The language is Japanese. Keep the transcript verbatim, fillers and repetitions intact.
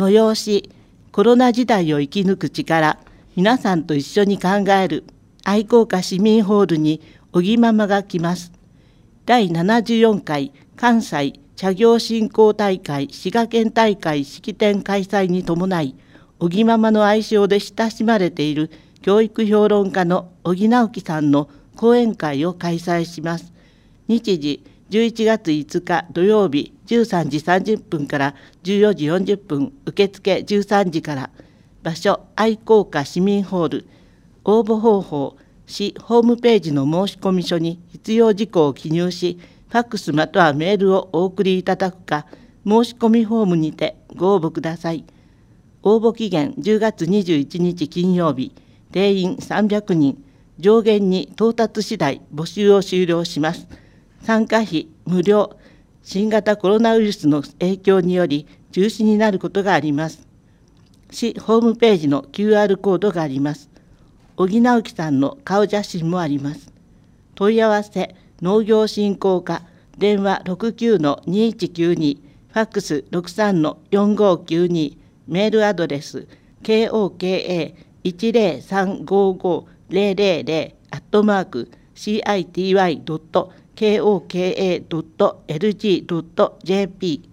催しコロナ時代を生き抜く力、皆さんと一緒に考える愛好家市民ホールに小木ママが来ます。だいななじゅうよんかい関西茶業振興大会滋賀県大会式典開催に伴い、小木ママの愛称で親しまれている教育評論家の小木直樹さんの講演会を開催します。日時じゅういちがついつか土曜日じゅうさんじさんじゅっぷんからじゅうよじよんじゅっぷん、受付じゅうさんじから。場所愛好家市民ホール。応募方法、市ホームページの申込書に必要事項を記入し、ファックスまたはメールをお送りいただくか、申し込みフォームにてご応募ください。応募期限じゅうがつにじゅういちにち金曜日、定員さんびゃくにん、上限に到達次第募集を終了します。参加費無料、新型コロナウイルスの影響により中止になることがあります。市ホームページの キューアール コードがあります。小木直樹さんの顔写真もあります。問い合わせ、農業振興課、電話 ろくきゅうのにいちきゅうに、ファックス ろくさんのよんごきゅうに、メールアドレス、ケーオーケーエーいちゼロさんごごゼロゼロゼロ アットマーク シーアイティーワイドットケーオーケーエードットエルジードットジェーピー